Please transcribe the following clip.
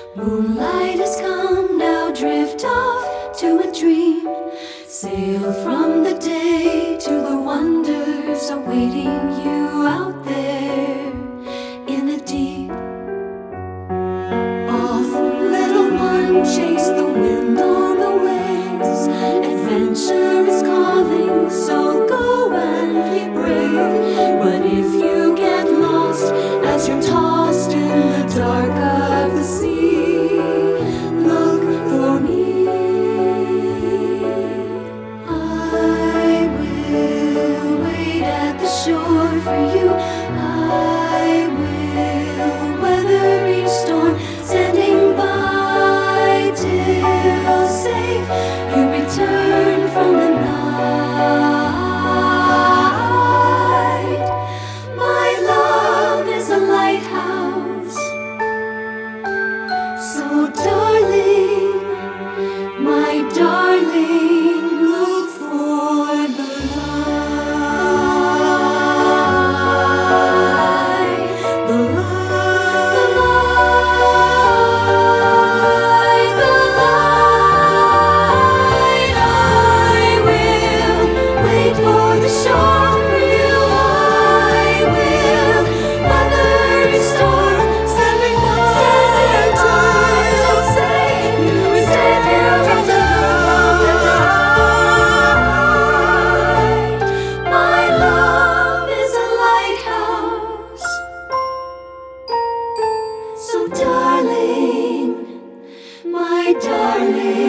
Moonlight has come, now drift off to a dream. Sail from the day to the wonders awaiting you out there in the deep. Off, little one, chase the wind on the waves. Adventure is calling, so go and be brave. But if you get lost as you're tossed in the dark of the sea, look for me. I will wait at the shore for you. I will weather each storm, standing by till safe you return from the night. My love is a lighthouse, so darling, my darling, look for the light, the light, the light, the light. I will wait for the shore for you. I will weather each storm, standing by till save you from the night. My love is a lighthouse, so darling, my darling.